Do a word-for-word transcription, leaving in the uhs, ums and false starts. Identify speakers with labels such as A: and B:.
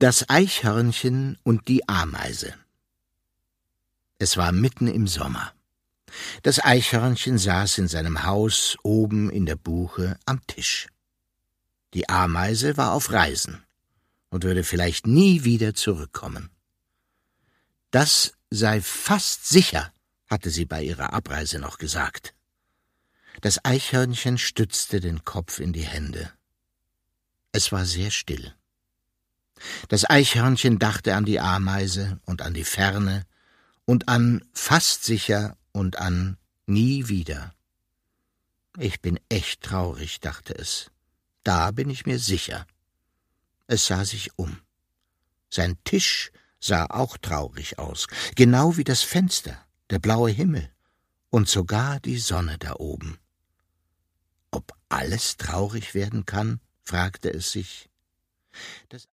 A: Das Eichhörnchen und die Ameise. Es war mitten im Sommer. Das Eichhörnchen saß in seinem Haus oben in der Buche am Tisch. Die Ameise war auf Reisen und würde vielleicht nie wieder zurückkommen. Das sei fast sicher, hatte sie bei ihrer Abreise noch gesagt. Das Eichhörnchen stützte den Kopf in die Hände. Es war sehr still. Das Eichhörnchen dachte an die Ameise und an die Ferne und an fast sicher und an nie wieder. Ich bin echt traurig, dachte es. Da bin ich mir sicher. Es sah sich um. Sein Tisch sah auch traurig aus, genau wie das Fenster, der blaue Himmel und sogar die Sonne da oben. Ob alles traurig werden kann, fragte es sich. Das